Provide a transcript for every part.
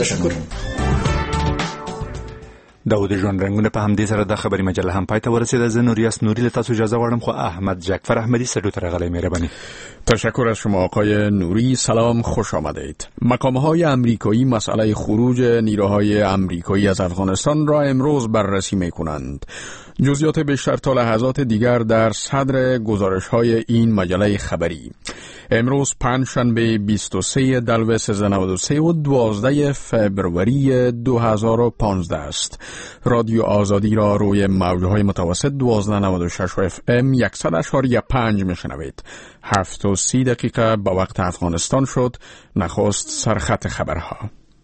تشکر. داود ژوند رنگونه په همدې سره د خبري مجله هم پای ته ورسېده. زه نوریاس نوری له تاسو اجازه غواړم، خو احمد جعفر احمدی سټو ته راغلی. مهرباني. تشکر از شما آقای نوری. سلام، خوش آمدید. مقام‌های آمریکایی مسئله خروج نیروهای آمریکایی از افغانستان را امروز بررسی می‌کنند. جزئیات بیشتر تا لحظات دیگر در صدر گزارش‌های این مجله خبری. امروز پنجشنبه 23 دلو 1393 و 12 فبروری 2015 است. رادیو آزادی را روی موج‌های متوسط 1296 و اف ام 100.5 میشنوید. 7:30 دقیقه به وقت افغانستان شد. نخست سرخط خبرها.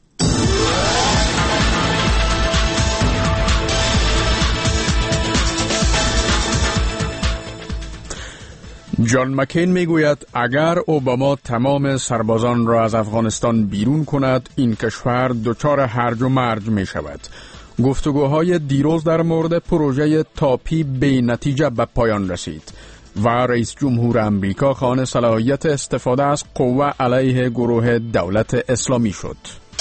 جان مکین میگوید اگر اوباما تمام سربازان را از افغانستان بیرون کند، این کشور دچار هرج و مرج می شود. گفتگوهای دیروز در مورد پروژه تاپی به نتیجه به پایان رسید و رئیس جمهور امریکا خواهان صلاحیت استفاده از قوه علیه گروه دولت اسلامی شد.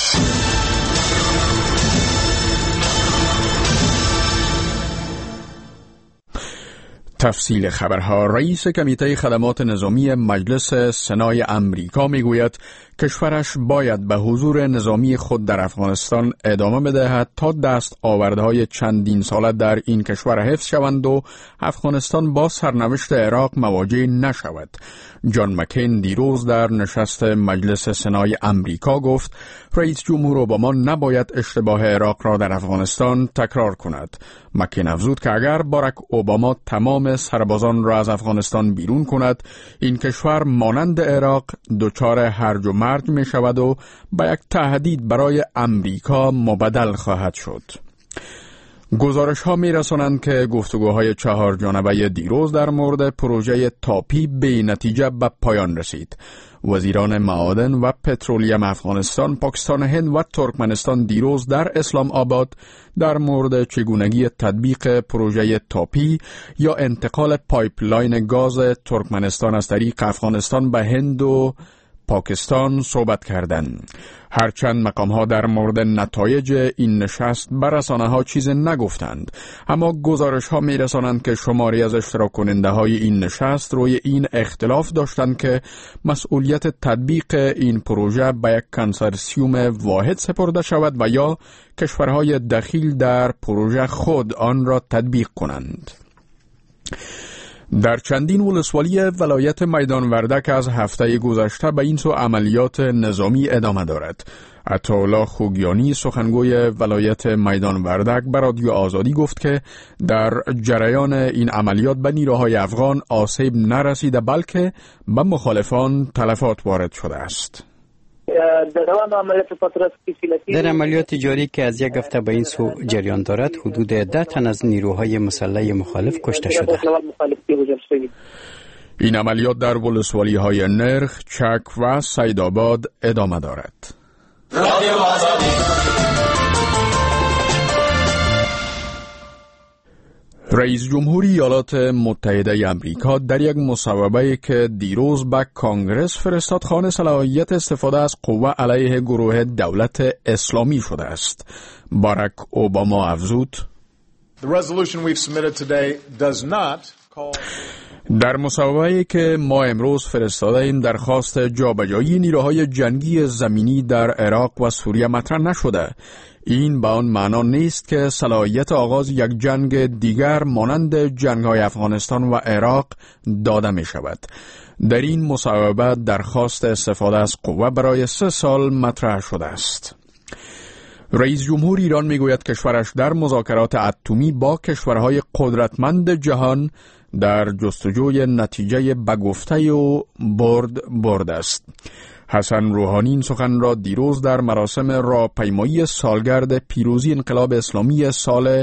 تفصیل خبرها. رئیس کمیته خدمات نظامی مجلس سنای امریکا میگوید کشورش باید به حضور نظامی خود در افغانستان ادامه بدهد تا دست آوردهای چندین ساله در این کشور حفظ شوند و افغانستان با سرنوشت عراق مواجه نشود. جان مکین دیروز در نشست مجلس سنای امریکا گفت رئیس جمهور اوباما نباید اشتباه عراق را در افغانستان تکرار کند. مکین افزود که اگر باراک اوباما تمام سربازان را از افغانستان بیرون کند، این کشور مانند عراق دچار هرج و مرج می شود و با یک تهدید برای امریکا مبدل خواهد شد. گزارش ها می رسانند که گفتگوهای 4 جانبه دیروز در مورد پروژه تاپی به نتیجه به پایان رسید. وزیران معادن و پترولیم افغانستان، پاکستان، هند و ترکمنستان دیروز در اسلام آباد در مورد چگونگی تطبیق پروژه تاپی یا انتقال پایپلاین گاز ترکمنستان از طریق افغانستان به هند و پاکستان صحبت کردند. هرچند مقام‌ها در مورد نتایج این نشست بر رسانه‌ها چیز نگفتند، اما گزارش‌ها می‌رسانند که شماری از اشتراک کننده‌های این نشست روی این اختلاف داشتند که مسئولیت تطبیق این پروژه به یک کنسورسیوم واحد سپرده شود و یا کشورهای دخیل در پروژه خود آن را تطبیق کنند. در چندین ولسوالی ولایت میدان وردک از هفته گذشته به این سو عملیات نظامی ادامه دارد. عطاالله خوگیانی سخنگوی ولایت میدان وردک به رادیو آزادی گفت که در جریان این عملیات به نیروهای افغان آسیب نرسیده بلکه به مخالفان تلفات وارد شده است. در عملیات جاری که از یک هفته به این سو جریان دارد، حدود 10 تن از نیروهای مسلح مخالف کشته شده. این عملیات در ولسوالی های نرخ، چک و سیدآباد ادامه دارد. رئیس جمهوری ایالات متحده آمریکا در یک مصوبه که دیروز به کانگرس فرستاد خواهان صلاحیت استفاده از قوه علیه گروه دولت اسلامی شده است. باراک اوباما افزود در مصوبه‌ای که ما امروز فرستاده ایم درخواست جابجایی نیروهای جنگی زمینی در عراق و سوریه مطرح نشده. این به آن معنا نیست که صلاحیت آغاز یک جنگ دیگر مانند جنگ‌های افغانستان و عراق داده می شود. در این مصوبه درخواست استفاده از قوه برای 3 سال مطرح شده است. رئیس جمهور ایران می گوید کشورش در مذاکرات اتمی با کشورهای قدرتمند جهان در جستجوی نتیجه بگفته و برد است. حسن روحانی این سخن را دیروز در مراسم راهپیمایی سالگرد پیروزی انقلاب اسلامی سال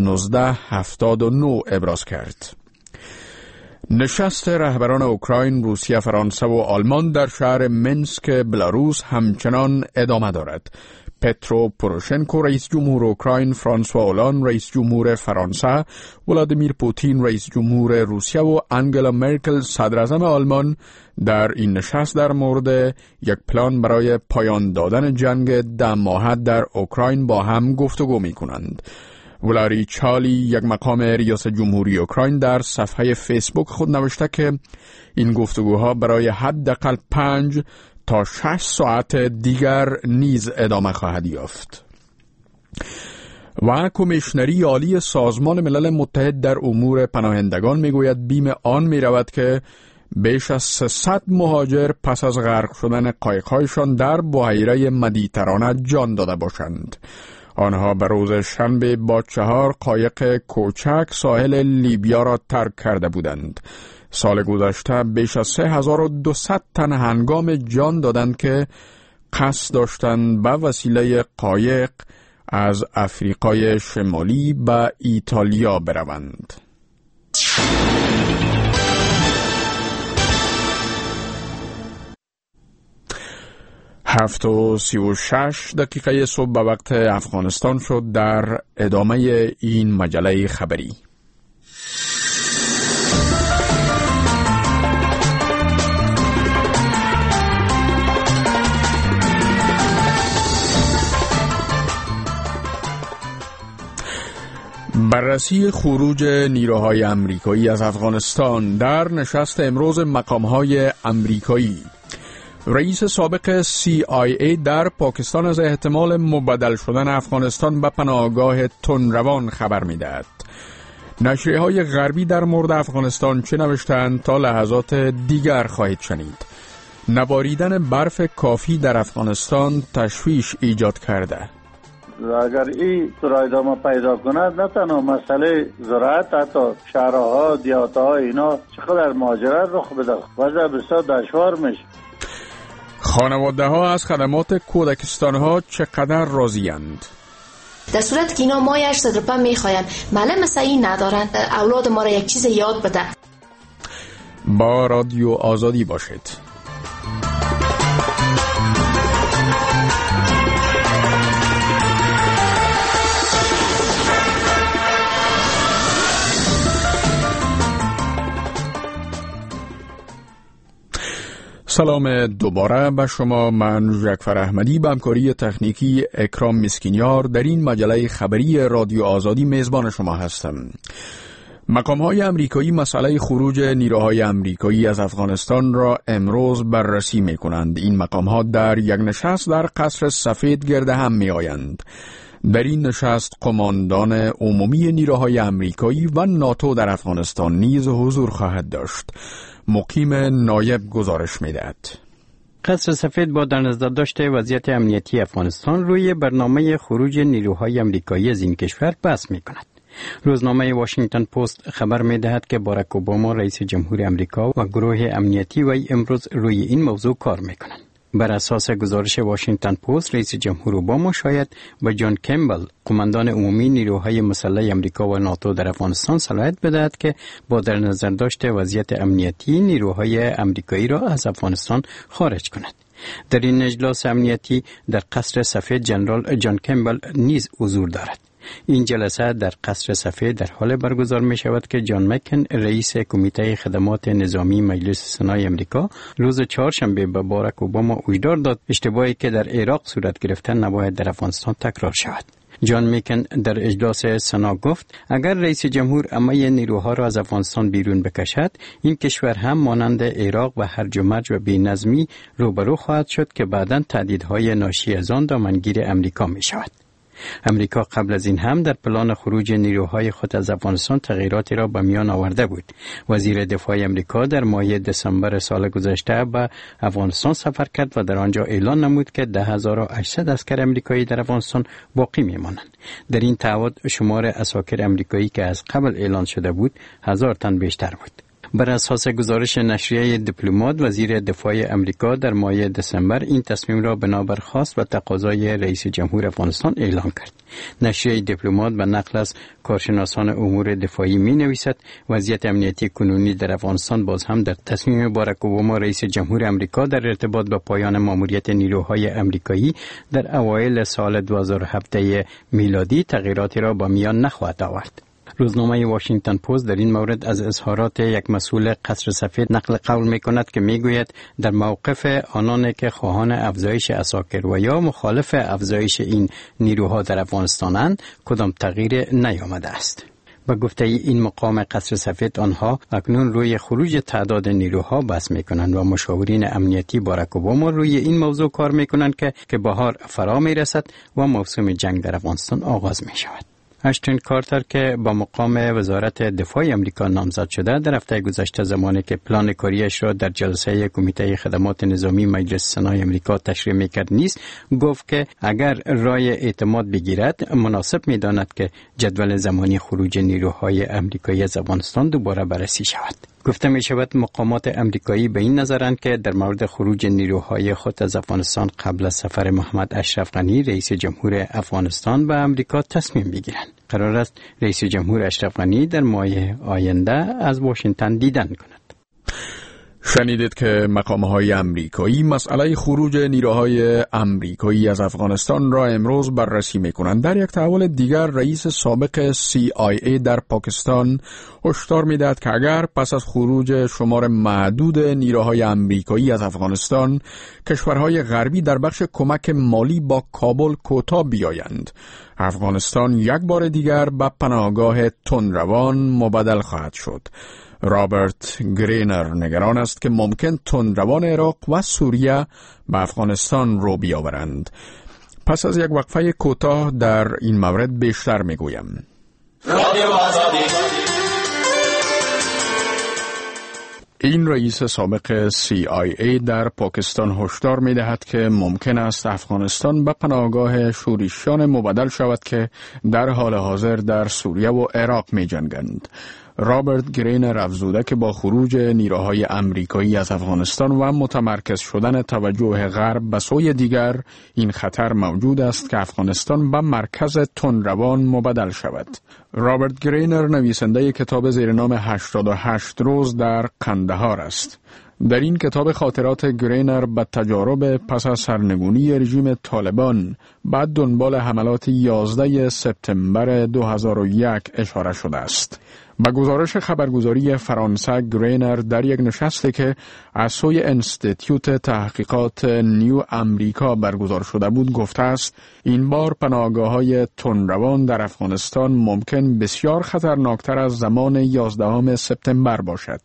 1979 ابراز کرد. نشست رهبران اوکراین، روسیه، فرانسه و آلمان در شهر منسک بلاروس همچنان ادامه دارد. پترو پوروشنکو رئیس جمهور اوکراین، فرانسوا اولان رئیس جمهور فرانسه، ولادیمیر پوتین رئیس جمهور روسیه و انگلا مرکل صدر اعظم آلمان در این نشست در مورد یک پلان برای پایان دادن جنگ 10 ماهه در اوکراین با هم گفتگو می کنند. ولاری چالی، یک مقام ریاست جمهوری اوکراین، در صفحه فیسبوک خود نوشته که این گفتگوها برای حداقل 5 تا 6 ساعت دیگر نیز ادامه خواهد یافت. و کمیشنری عالی سازمان ملل متحد در امور پناهندگان میگوید بیم آن میرود که بیش از 300 مهاجر پس از غرق شدن قایق‌هایشان در بحیره مدیترانه جان داده باشند. آنها به روز شنبه با 4 قایق کوچک ساحل لیبیا را ترک کرده بودند. سال گذشته بیش از 3200 تن هنگام جان دادند که قصد داشتند به وسیله قایق از افریقای شمالی به ایتالیا بروند. 7:36 صبح به وقت افغانستان شد. در ادامه این مجله خبری بررسی خروج نیروهای امریکایی از افغانستان. در نشست امروز مقام‌های امریکایی، رئیس سابق CIA در پاکستان از احتمال مبادل شدن افغانستان به پناهگاه تندروان خبر می‌دهد. نشریه‌های غربی در مورد افغانستان چه نوشتند تا لحظات دیگر خواهید شنید. نباریدن برف کافی در افغانستان تشویش ایجاد کرده. اگر این ادامه پیدا کند، نه تنها مسئله زراعت، حتی شهرها، دیهاتها اینا چقدر مهاجرت رخ بده، وضع بسیار دشوار میشه. خانواده ها از خدمات کودکستان ها چقدر راضی‌اند؟ در صورت که اینا مای 800 روپیه میخواین، معلم مثل این ندارن، اولاد ما را یک چیز یاد بده. با رادیو آزادی باشید. سلام دوباره به شما. من جعفر احمدی به همکاری تکنیکی اکرام مسکینیار در این مجله خبری رادیو آزادی میزبان شما هستم. مقام‌های امریکایی مسئله خروج نیروهای امریکایی از افغانستان را امروز بررسی می‌کنند. این مقام‌ها در یک نشست در قصر سفید گرد هم می‌آیند. در این نشست قماندان عمومی نیروهای امریکایی و ناتو در افغانستان نیز حضور خواهد داشت. مقیم نایب گزارش می‌دهد. قصر سفید با در نظر داشته وضعیت امنیتی افغانستان روی برنامه خروج نیروهای امریکایی از این کشور بحث می‌کند. روزنامه واشنگتن پست خبر می‌دهد که باراک اوباما رئیس جمهور امریکا و گروه امنیتی وی امروز روی این موضوع کار می‌کنند. بر اساس گزارش واشنگتن پست، رئیس جمهور اوباما شاید به جان کمبل، قماندان عمومی نیروهای مسلح امریکا و ناتو در افغانستان صلاحیت بدهد که با در نظر داشته وضعیت امنیتی نیروهای امریکایی را از افغانستان خارج کند. در این اجلاس امنیتی در قصر سفید جنرال جان کمبل نیز حضور دارد. این جلسه در قصر سفید در حال برگزار می شود که جان مکن، رئیس کمیته خدمات نظامی مجلس سنای امریکا، روز چهارشنبه به باراک اوباما هشدار داد اشتباهی که در عراق صورت گرفته نباید در افغانستان تکرار شود. جان میکن در اجلاس سنا گفت اگر رئیس جمهور همه نیروها را از افغانستان بیرون بکشد، این کشور هم مانند عراق و هرج و مرج و بی‌نظمی روبرو خواهد شد که بعداً تهدیدهای ناشی از آن دامنگیر امریکا می شود. امریکا قبل از این هم در پلان خروج نیروهای خود از افغانستان تغییراتی را به میان آورده بود. وزیر دفاع امریکا در ماه دسامبر سال گذشته به افغانستان سفر کرد و در آنجا اعلان نمود که 10,800 عسکر امریکایی در افغانستان باقی میمانند. در این تعهد شمار عساکر امریکایی که از قبل اعلان شده بود 1000 تن بیشتر بود. بر اساس گزارش نشریه دیپلمات، وزیر دفاع امریکا در ماه دسامبر این تصمیم را بنابر خواست و تقاضای رئیس جمهور افغانستان اعلام کرد. نشریه دیپلمات به نقل از کارشناسان امور دفاعی می نویسد وضعیت امنیتی کنونی در افغانستان باز هم در تصمیم باراک اوباما رئیس جمهور امریکا در ارتباط به پایان ماموریت نیروهای امریکایی در اوایل سال 2017 میلادی تغییراتی را با میان نخواهد آورد. روزنامه واشنگتن پست در این مورد از اظهارات یک مسئول قصر سفید نقل قول می کند که می گوید در موقف آنان که خواهان افزایش عساکر و یا مخالف افزایش این نیروها در افغانستانند کدام تغییر نیامده است. با گفته این مقام قصر سفید آنها اکنون روی خروج تعداد نیروها بحث می کنند و مشاورین امنیتی باراک اوباما روی این موضوع کار می کنند که بهار فرا می رسد و موسم جنگ در افغانستان آغاز می شود. اشتون کارتر که با مقام وزارت دفاع امریکا نامزد شده در هفته گذشته زمانی که پلان کاریش را در جلسه کمیته خدمات نظامی مجلس سنای امریکا تشریح میکرد نیست، گفت که اگر رای اعتماد بگیرد مناسب میداند که جدول زمانی خروج نیروهای امریکایی از افغانستان دوباره بررسی شود. گفته می شود مقامات امریکایی به این نظرند که در مورد خروج نیروهای خود از افغانستان قبل از سفر محمد اشرف غنی رئیس جمهور افغانستان به امریکا تصمیم بگیرند. قرار است رئیس جمهور اشرف غنی در ماه آینده از واشنگتن دیدن کند. شنیدید که مقام‌های امریکایی مسئله خروج نیروهای امریکایی از افغانستان را امروز بررسی می‌کنند. در یک تحول دیگر رئیس سابق CIA در پاکستان هشدار می‌دهد که اگر پس از خروج شمار معدود نیروهای امریکایی از افغانستان کشورهای غربی در بخش کمک مالی با کابل کوتاه بیایند، افغانستان یک بار دیگر به پناهگاه تندروان مبدل خواهد شد. رابرت گرینر نگران است که ممکن تندروان عراق و سوریه به افغانستان رو بیاورند. پس از یک وقفه کوتاه در این مورد بیشتر میگویم. این رئیس سابق CIA در پاکستان هشدار می‌دهد که ممکن است افغانستان به پناهگاه شورشیان مبدل شود که در حال حاضر در سوریه و عراق می‌جنگند. رابرت گرینر افزوده که با خروج نیروهای امریکایی از افغانستان و متمرکز شدن توجه غرب به سوی دیگر، این خطر موجود است که افغانستان به مرکز تندروان مبدل شود. رابرت گرینر نویسنده کتاب زیر نام 88 روز در قندهار است. در این کتاب خاطرات گرینر به تجارب پس از سرنگونی رژیم طالبان بعد دنبال حملات 11 سپتامبر 2001 اشاره شده است. با گزارش خبرگزاری فرانسه، گرینر در یک نشستی که از سوی انستیتیوت تحقیقات نیو امریکا برگزار شده بود گفته است این بار پناهگاه‌های تندروان در افغانستان ممکن بسیار خطرناکتر از زمان 11 سپتامبر باشد.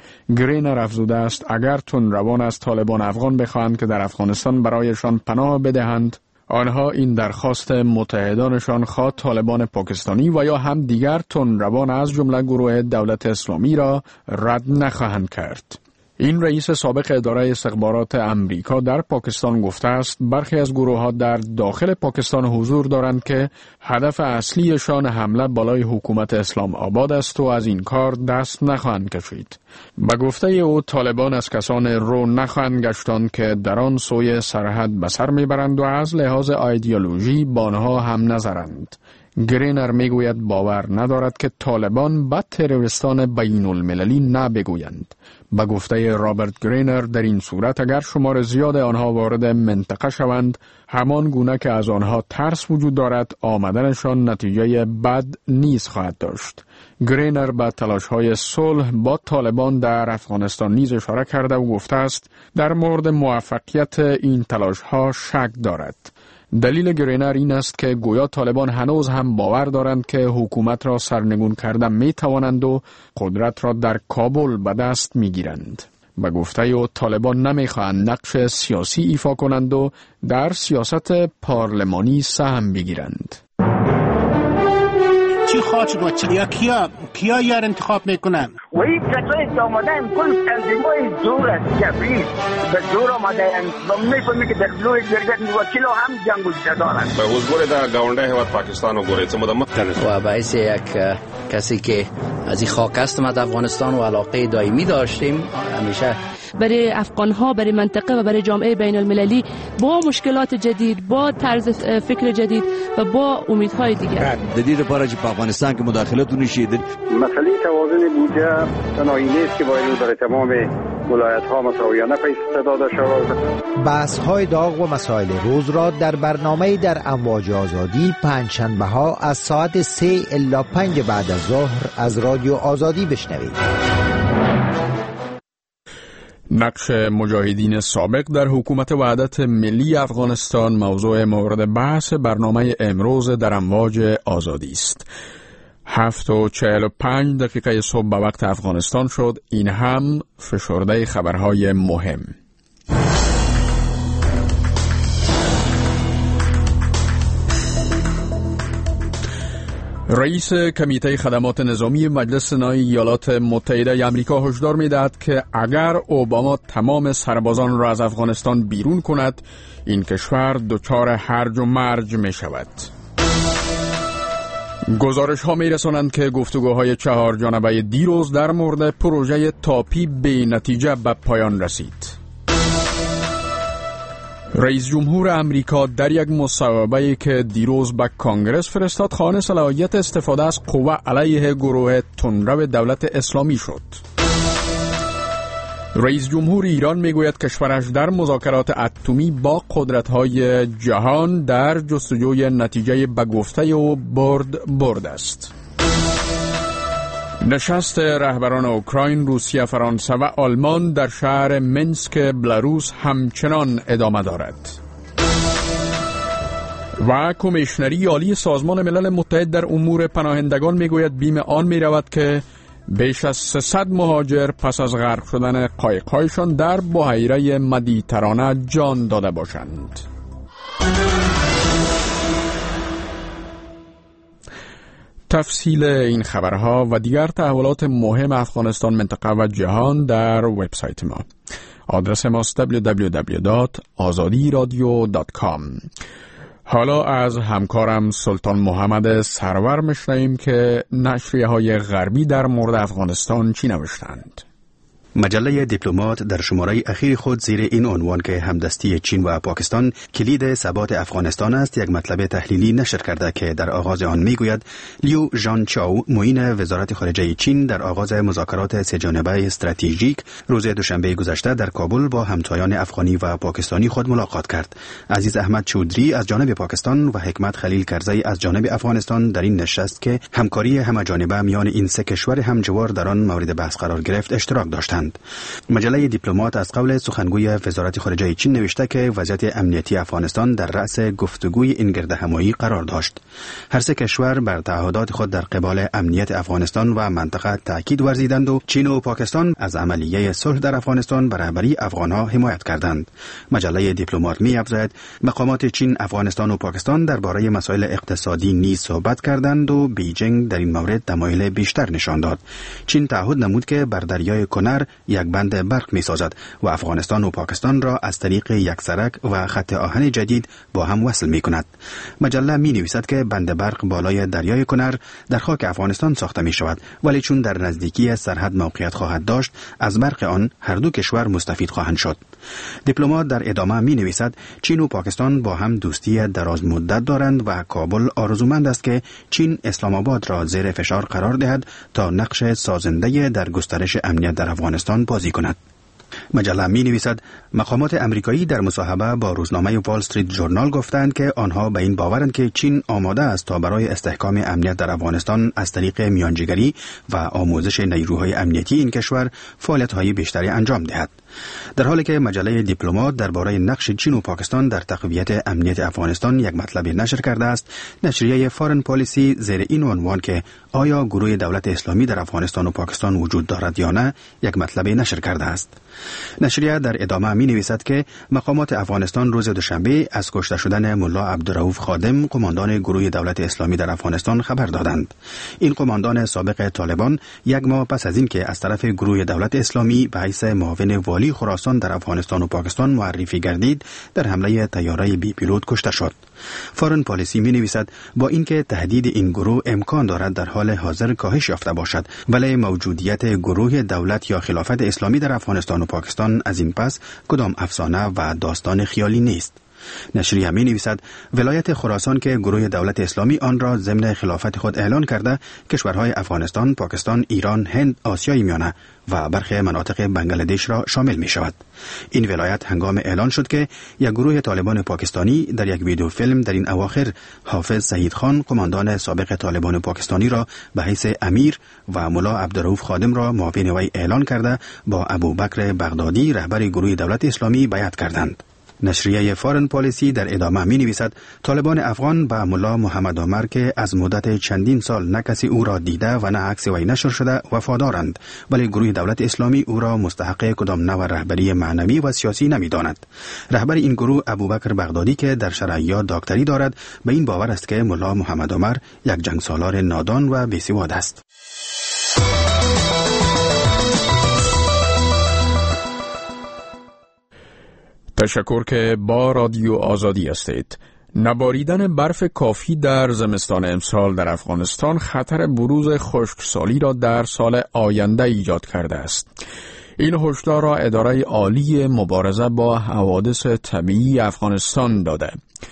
گرینر افزوده است اگر تندروان از طالبان افغان بخواهند که در افغانستان برایشان پناه بدهند، آنها این درخواست متحدانشان خواه طالبان پاکستانی و یا هم دیگر تندروان از جمله گروه دولت اسلامی را رد نخواهند کرد. این رئیس سابق اداره استخبارات امریکا در پاکستان گفته است برخی از گروه‌ها در داخل پاکستان حضور دارند که هدف اصلیشان حمله بالای حکومت اسلام آباد است و از این کار دست نخواهند کشید. به گفته او طالبان از کسان رو نخواهند گشتند که در آن سوی سرحد به سر میبرند و از لحاظ ایدئولوژی با آنها هم نظرند. گرینر میگوید باور ندارد که طالبان به تروریستان بین المللی نبگویند. با گفته رابرت گرینر در این صورت اگر شمار زیاد آنها وارد منطقه شوند، همان گونه که از آنها ترس وجود دارد آمدنشان نتیجه بد نیز خواهد داشت. گرینر به تلاش‌های صلح با طالبان در افغانستان نیز اشاره کرده و گفته است در مورد موفقیت این تلاش‌ها شک دارد. دلیل گرینر این است که گویا طالبان هنوز هم باور دارند که حکومت را سرنگون کرده می توانند و قدرت را در کابل به دست می گیرند. به گفته او طالبان نمی خواهند نقش سیاسی ایفا کنند و در سیاست پارلمانی سهم بگیرند. چی خواهد شد؟ کیا یار انتخاب میکنن؟ و این کسایی که آمدن کل تنظیم‌های زور است، جبری به زور آمدن و می‌فهمی که در لوی جرگت وکیل هم جنگ وجود دارند. به حضور در گاونده هیواد پاکستان و گوره مدام و باعث یک کسی که از این خاک هستم از افغانستان و علاقه دائمی داشتیم همیشه برای افغان‌ها، برای منطقه و برای جامعه بین المللی با مشکلات جدید، با طرز فکر جدید و با امیدهای دیگر. جدید برای افغانستان که مداخلت نشید. مسئله توازن بودجه تنهایی نیست که باید در تمام ولایت‌ها مساویانه پیش داده شود. بحث‌های داغ و مسائل روز را در برنامه در امواج آزادی پنجشنبه‌ها از ساعت 3 الی 5 بعد از ظهر از رادیو آزادی بشنوید. نقش مجاهدین سابق در حکومت وحدت ملی افغانستان موضوع مورد بحث برنامه امروز در امواج آزادی است. 7:45 صبح به وقت افغانستان شد. این هم فشرده خبرهای مهم. رئیس کمیته خدمات نظامی مجلس سنای ایالات متحده آمریکا هشدار می‌دهد که اگر اوباما تمام سربازان را از افغانستان بیرون کند، این کشور دچار هرج و مرج می‌شود. گزارش‌ها می‌رسانند که گفتگوهای 4 جانبه دیروز در مورد پروژه تاپی به نتیجه به پایان رسید. رئیس جمهور امریکا در یک مصوبه‌ای که دیروز به کانگرس فرستاد خواهان صلاحیت استفاده از قوه علیه گروه تندرو دولت اسلامی شد. رئیس جمهور ایران میگوید کشورش در مذاکرات اتمی با قدرت‌های جهان در جستجوی نتیجه به گفته و برد است. نشست رهبران اوکراین، روسیه، فرانسه و آلمان در شهر منسک بلاروس همچنان ادامه دارد. و کمیشنری عالی سازمان ملل متحد در امور پناهندگان میگوید بیم آن میرود که بیش از 300 مهاجر پس از غرق شدن قایق‌هایشان در بحیره مدیترانه جان داده باشند. تفصیل این خبرها و دیگر تحولات مهم افغانستان، منطقه و جهان در وبسایت ما. آدرس ما www.azadiradio.com. حالا از همکارم سلطان محمد سرور میشنویم که نشریه‌های غربی در مورد افغانستان چی نوشتند. مجله دیپلمات در شماره اخیر خود زیر این عنوان که همدستی چین و پاکستان کلید ثبات افغانستان است یک مطلب تحلیلی نشر کرده که در آغاز آن میگوید لیو ژان چاو معین وزارت خارجه چین در آغاز مذاکرات سه جانبه استراتژیک روز دوشنبه گذشته در کابل با همتایان افغانی و پاکستانی خود ملاقات کرد. عزیز احمد چودری از جانب پاکستان و حکمت خلیل کرزی از جانب افغانستان در این نشست که همکاری همه‌جانبه میان این سه کشور همجوار در آن مورد بحث قرار گرفت اشتراک داشتند. مجله دیپلمات از قول سخنگوی وزارت خارجه چین نوشته که وضعیت امنیتی افغانستان در رأس گفتگوی این گردهمایی قرار داشت. هر سه کشور بر تعهدات خود در قبال امنیت افغانستان و منطقه تاکید ورزیدند و چین و پاکستان از عملیه صلح در افغانستان به رهبری افغانها حمایت کردند. مجله دیپلمات می‌افزاید مقامات چین، افغانستان و پاکستان درباره مسائل اقتصادی نیز صحبت کردند و بیجینگ در این مورد تمایل بیشتر نشان داد. چین تعهد نمود که بر دریای کنر یک بند برق می سازد و افغانستان و پاکستان را از طریق یک سرک و خط آهن جدید با هم وصل می کند. مجله می نویسد که بند برق بالای دریای کنر در خاک افغانستان ساخته می شود، ولی چون در نزدیکی سرحد موقعیت خواهد داشت از برق آن هر دو کشور مستفید خواهند شد. دیپلمات در ادامه می نویسد چین و پاکستان با هم دوستی دراز مدت دارند و کابل آرزومند است که چین اسلام آباد را زیر فشار قرار دهد تا نقش سازنده در گسترش امنیت در افغانستان بازی کند. مجله می نویسد مقامات امریکایی در مصاحبه با روزنامه وال استریت ژورنال گفتند که آنها به این باورند که چین آماده است تا برای استحکام امنیت در افغانستان از طریق میانجیگری و آموزش نیروهای امنیتی این کشور فعالیت‌های بیشتری انجام دهد. در حالی که مجله دیپلمات درباره نقش چین و پاکستان در تقویت امنیت افغانستان یک مطلب نشر کرده است، نشریه فارن پالیسی زیر این عنوان که آیا گروه دولت اسلامی در افغانستان و پاکستان وجود دارد یا نه یک مطلب نشر کرده است. نشریه در ادامه می نویسد که مقامات افغانستان روز دوشنبه از کشته شدن ملا عبدالرؤوف خادم، قماندان گروه دولت اسلامی در افغانستان خبر دادند. این قماندان سابق طالبان یک ماه پس از این که از طرف گروه دولت اسلامی به حیث معاون والی خراسان در افغانستان و پاکستان معرفی گردید، در حمله طیاره بی پیلوت کشته شد. فارن پالیسی می نویسد با اینکه تهدید این گروه امکان دارد در حال حاضر کاهش یافته باشد، ولی موجودیت گروه دولت یا خلافت اسلامی در افغانستان و پاکستان از این پس کدام افسانه و داستان خیالی نیست. نشریه می نویسد ولایت خراسان که گروه دولت اسلامی آن را ضمن خلافت خود اعلان کرده، کشورهای افغانستان، پاکستان، ایران، هند، آسیای میانه و برخی مناطق بنگلادش را شامل می شود. این ولایت هنگام اعلان شد که یک گروه طالبان پاکستانی در یک ویدیو فیلم در این اواخر حافظ سعید خان، قماندان سابق طالبان پاکستانی را به حیث امیر و ملا عبدالرؤوف خادم را معاون وی اعلان کرده، با ابوبکر بغدادی رهبر گروه دولت اسلامی بیعت کردند. نشریه فارن پالیسی در ادامه می نویسد طالبان افغان به ملا محمد عمر که از مدت چندین سال نه کسی او را دیده و نه عکس وی نشر شده وفادارند، ولی گروه دولت اسلامی او را مستحق کدام نوع رهبری معنوی و سیاسی نمی داند. رهبر این گروه ابوبکر بغدادی که در شرعیات دکتری دارد، به این باور است که ملا محمد عمر یک جنگسالار نادان و بی‌سواد است. تشکر که با رادیو آزادی هستید. نباریدن برف کافی در زمستان امسال در افغانستان خطر بروز خشکسالی را در سال آینده ایجاد کرده است. این هشدار را اداره عالی مبارزه با حوادث طبیعی افغانستان داده.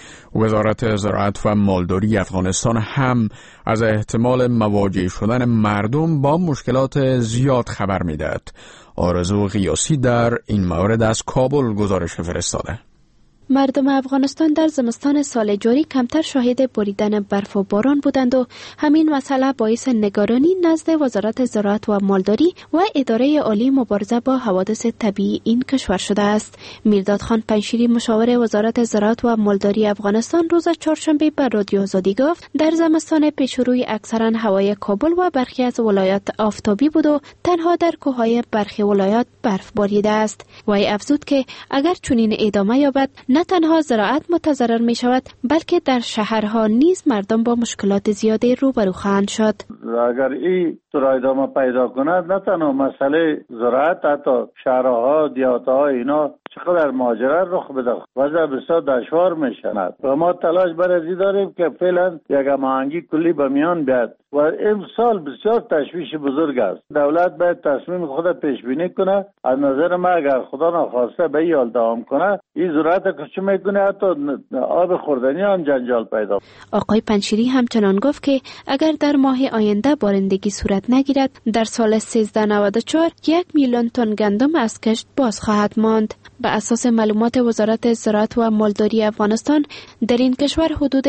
وزارت زراعت و مالداری افغانستان هم از احتمال مواجه شدن مردم با مشکلات زیاد خبر می‌دهد. آرزو غیاسی در این مورد از کابل گزارش فرستاده. مردم افغانستان در زمستان سال جاری کمتر شاهد باریدن برف و باران بودند و همین مسئله باعث نگرانی نزد وزارت زراعت و مالداری و اداره عالی مبارزه با حوادث طبیعی این کشور شده است. میرداد خان پنشیری، مشاور وزارت زراعت و مالداری افغانستان، روز چهارشنبه بر رادیو آزادی گفت در زمستان پیشروی اکثرا هوای کابل و برخی از ولایات آفتابی بود و تنها در کوههای برخی ولایات برف باریده است. وی افزود که اگر چنین ادامه یابد نه تنها زراعت متضرر می شود، بلکه در شهرها نیز مردم با مشکلات زیادی روبرو خواهند شد. اگر این طور ادامه پیدا کند، نه تنها مسئله زراعت، حتی شهرها، دیهاتها اینا چقدر ماجرا رخ بده، وضع بسیار دشوار می شود و ما تلاش برای داریم که فعلا یک هماهنگی کلی به میان بیاد و امسال بسیار تشویش بزرگ است. دولت باید تصمیم خود پیش بینی کنه. از نظر ما اگر خدا نخواسته به این حال دوام کنه، این زراعت کشی میکنه، حتی آب خوردنی هم جنجال پیدا. آقای پنشیری همچنان گفت که اگر در ماه آینده بارندگی صورت نگیرد، در سال 1394 1 میلیون تن گندم از کشت باز خواهد ماند. به اساس معلومات وزارت زراعت و مالداری افغانستان، در این کشور حدود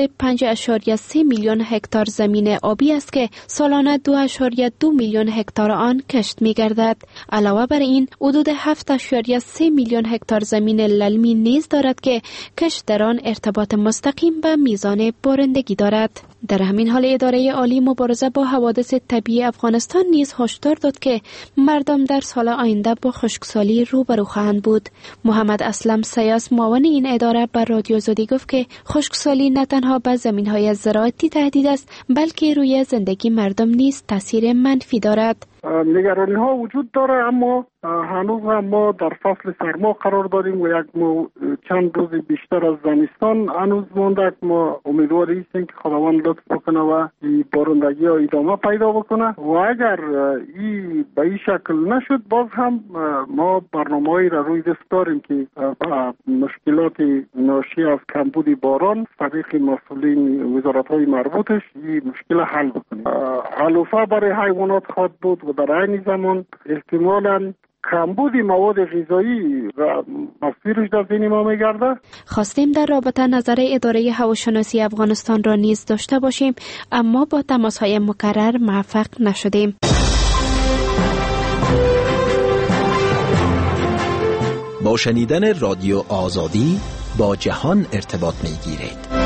5.3 میلیون هکتار زمین آبی است که سالانه 2.2 میلیون هکتار آن کشت می‌گردد. علاوه بر این، حدود 7.3 میلیون هکتار زمین للمی نیز دارد که کشت در آن ارتباط مستقیم به میزان بارندگی دارد. در همین حال اداره عالی مبارزه با حوادث طبیعی افغانستان نیز هشدار داد که مردم در سال آینده با خشکسالی روبرو خواهند بود. محمد اسلم سیاس، معاون این اداره، بر رادیو آزادی گفت که خشکسالی نه تنها به زمین‌های زراعتی تهدید است، بلکه روی زندگی مردم نیز تاثیر منفی دارد. نگرانی ها وجود داره، اما هنوز هم ما در فصل سرما قرار داریم و چند روز بیشتر از زمستان هنوز مونده. ما امیدواری هستیم که خداوند لطف بکنه و بارندگی ها ادامه پیدا بکنه و اگر این به این شکل نشد، باز هم ما برنامه‌ای را روی دست داریم که مشکلات ناشی از کمبود باران طریق مسئولین وزارت‌های مربوطش این مشکل حل بکنیم. علوفه برای حیوانات خواهد بود و در عین زمان احتمالاً کمبود مواد غذایی و مسیرش در ذهن ما میگرده. خواستیم در رابطه نظر اداره هواشناسی افغانستان را نیز داشته باشیم، اما با تماس‌های مکرر موفق نشدیم. با شنیدن رادیو آزادی با جهان ارتباط میگیرید.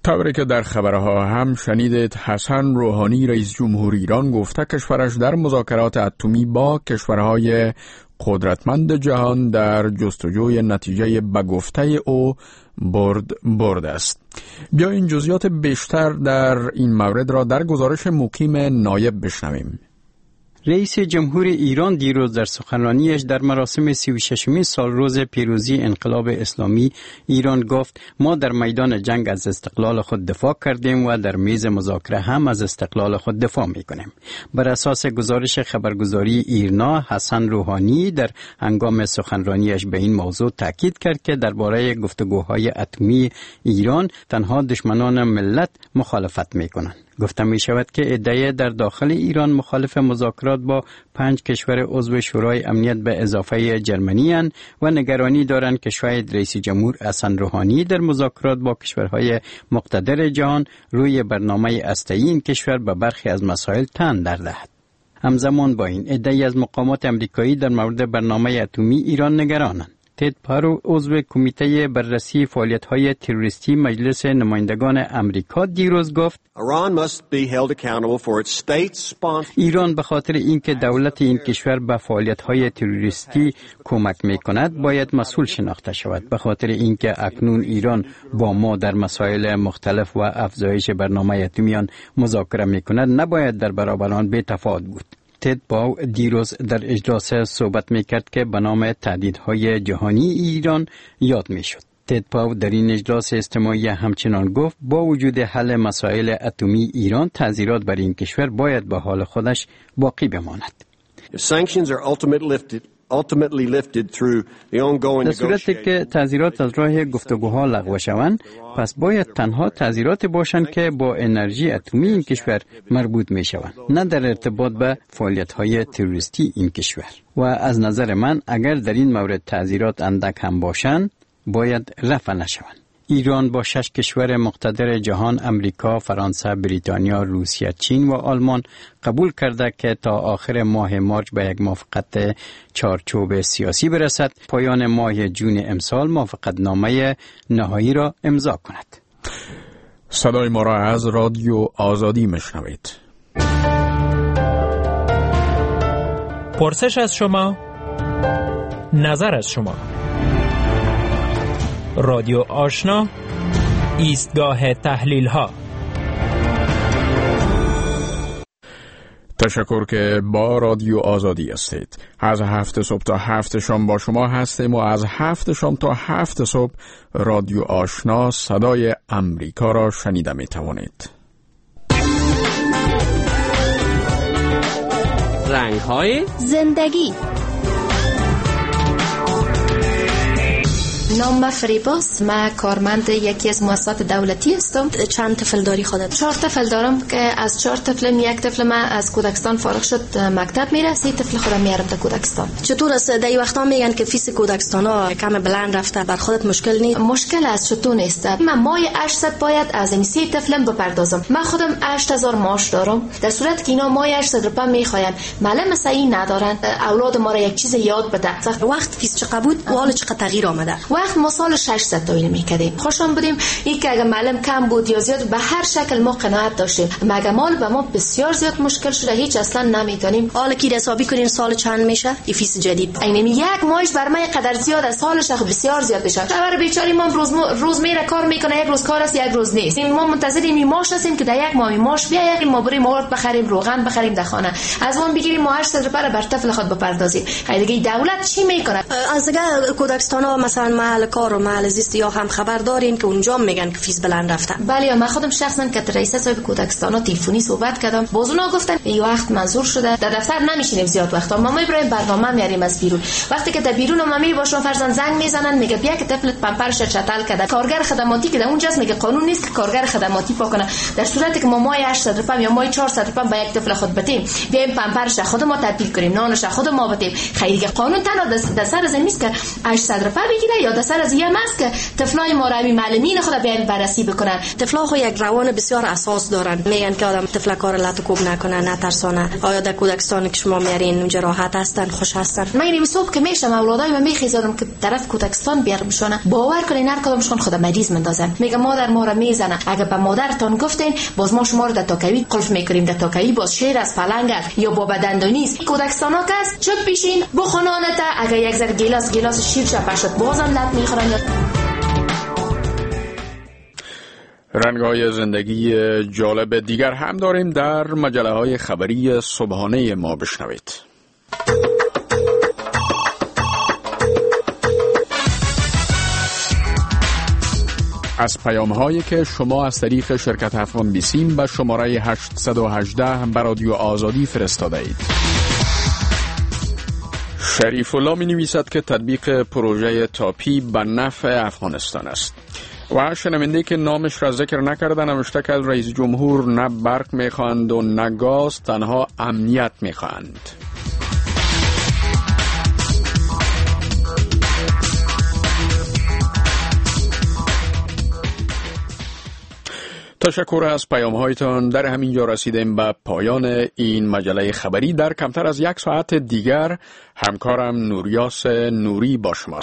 طوری که در خبرها هم شنیدید، حسن روحانی رئیس جمهور ایران گفته کشورش در مذاکرات اتمی با کشورهای قدرتمند جهان در جستجوی نتیجه به گفته او برد است. بیا این جزئیات بیشتر در این مورد را در گزارش مقیم نایب بشنویم. رئیس جمهور ایران دیروز در سخنرانیش در مراسم 36مین سالروز پیروزی انقلاب اسلامی ایران گفت ما در میدان جنگ از استقلال خود دفاع کردیم و در میز مذاکره هم از استقلال خود دفاع میکنیم. بر اساس گزارش خبرگزاری ایرنا، حسن روحانی در هنگام سخنرانیش به این موضوع تاکید کرد که درباره گفتگوهای اتمی ایران تنها دشمنان ملت مخالفت میکنند. گفته می شود که عده‌ای در داخل ایران مخالف مذاکرات با 5 کشور عضو شورای امنیت به اضافه جرمنی اند و نگرانی دارند که شاید رئیس جمهور حسن روحانی در مذاکرات با کشورهای مقتدر جهان روی برنامه هسته‌ای این کشور به برخی از مسائل تن در دهد. همزمان با این عده‌ای از مقامات امریکایی در مورد برنامه اتمی ایران نگرانند. تد پارو عضو کمیته بررسی فعالیت‌های تروریستی مجلس نمایندگان امریکا دیروز گفت ایران به خاطر اینکه دولت این کشور به فعالیت‌های تروریستی کمک می‌کند باید مسئول شناخته شود. به خاطر اینکه اکنون ایران با ما در مسائل مختلف و افزایش برنامه اتمیان مذاکره می‌کند نباید در برابر آن بی‌تفاوت بود. تد پاو دیروز در اجلاس صحبت میکرد که به نام تهدیدهای جهانی ایران یاد میشد. تد پاو در این اجلاس اجتماعی همچنان گفت با وجود حل مسائل اتمی ایران تعزیرات بر این کشور باید به حال خودش باقی بماند. در صورتی که تعزیرات از راه گفتگوها لغو شوند، پس باید تنها تعزیرات باشند که با انرژی اتمی این کشور مربوط می شوند، نه در ارتباط به فعالیت‌های تروریستی این کشور. و از نظر من اگر در این مورد تعزیرات اندک هم باشند، باید رفع نشوند. ایران با 6 کشور مقتدر جهان امریکا، فرانسه، بریتانیا، روسیه، چین و آلمان قبول کرده که تا آخر ماه مارچ به یک موافقت چارچوب سیاسی برسد. پایان ماه جون امسال موافقت نامه نهایی را امضا کند. صدای ما را از رادیو آزادی میشنوید. پرسش از شما، نظر از شما. رادیو آشنا، ایستگاه تحلیل ها. تشکر که با رادیو آزادی هستید. از 7 صبح تا 7 شام با شما هستیم و از 7 شام تا 7 صبح رادیو آشنا صدای امریکا را شنیده می توانید. رنگ های زندگی. نام فریباس، من کارمند یکی از مؤسسات دولتی هستم. چند طفل داری خودت؟ 4 طفل دارم که از 4 طفل یک طفل من از کودکستان فارغ شد مکتب میره، 3 طفل خودم میارم تا کودکستان. چطور است در این وقتا میگن که فیس کودکستان ها کم بلند رفته، بر خودت مشکل نیست؟ مشکل از چطور نیست. من مای 800 باید از این 3 طفلم بپردازم. من خودم 8000 معاش دارم. در صورت که اینا مای 800 روپیه میخواین، معلم صحیح ندارن، اولاد ما را یک چیز یاد بده. وقت فیس چقدر بود و حالا چقدر تغییر آمده؟ وقت ما سال 600 تا میکردیم. خوشم بودیم این که اگه معلم کم بود یا زیاد به هر شکل ما قناعت داشتیم. مگه مال به ما بسیار زیاد مشکل شده، هیچ اصلا نمیتونیم. حالا کی حسابی کنین سال چند میشه این فیس جدید؟ اینم یک ماهش بر من قدر زیاد، سالش بسیار زیاد بشه. خبر بیچاره ما روز میره کار میکنه، یک روز کار است یک روز نیست. ما منتظریم این ماش هستیم که در یک ماه ماش بیاید ما بریم مرغ بخریم، روغن بخریم در خانه، از اون بگیریم ما 800 روپیه بر طفل خود بپردازیم. دیگه دولت چی میکنه؟ از دیگه کودکستانا مثلا محل کار و محل زیست یا هم خبر دارین که اونجا میگن که فیس بلند رفته؟ بله، من خودم شخصا که رئیس صاحب کودکستانا تلفنی صحبت کردم، باز اونا گفتن این وقت منظور شده در دفتر نمیشینیم زیاد وقتا، ما میبریم برنامه میاریم از بیرون. وقتی که در بیرون ما میباشم فرزند زنگ میزنن میگه بیا که طفلت پمپرش چتل کرده، کارگر خدماتی که در اونجاست میگه قانون نیست که کارگر خدماتی پاکنه. در صورتی که ما مای 800 روپیه یا مای 400 روپیه با یک طفل خود بدیم، بیایم پمپرش خود ما تبدیل کنیم، نانش خود ما بدیم، خیلی دیگه قانون تنها در سر زمین است که 800 روپیه بگیره یا در مقصد از این است که طفلای ما را معلمین خود بیان بررسی بکنن. طفلا خو یک روان بسیار اساس دارن. میگن که آدم طفل کار لط کوب نکنه، نترسانه. آیا در کودکستان که شما میارین اونجا راحت هستن، خوش هستن؟ من این صبح که میشم اولادای من میخیزارم که طرف کودکستان بیارمشونه، باور کنین هر کدومشون خود مریض مندازن. میگه مادر ما را میزنه، اگه به مادرتان گفتین باز ما شما رو در تاکوی قلف میکنیم، در تاکوی باز شیر از پلنگ است یا با بدندانی است. کودکستان ها کس چپ پیشین بخونانته، اگه یک ذره گلاس شیر شپشت بازم لط میخورن. رنگ‌های زندگی جالب دیگر هم داریم در مجله‌های خبری صبحانه ما. بشنوید. از پیام‌هایی که شما از طریق شرکت افغان بیسیم به شماره 818 به رادیو آزادی فرستاده اید. شریف الله می نویسد که تطبیق پروژه تاپی به نفع افغانستان است. و شنونده که نامش را ذکر نکرده نوشته که از رئیس جمهور نه برق میخواهند و نه گاز، تنها امنیت میخواهند. تشکر از پیام هایتان. در همین جا رسیدیم به پایان این مجله خبری. در کمتر از یک ساعت دیگر همکارم نوریاس نوری با شما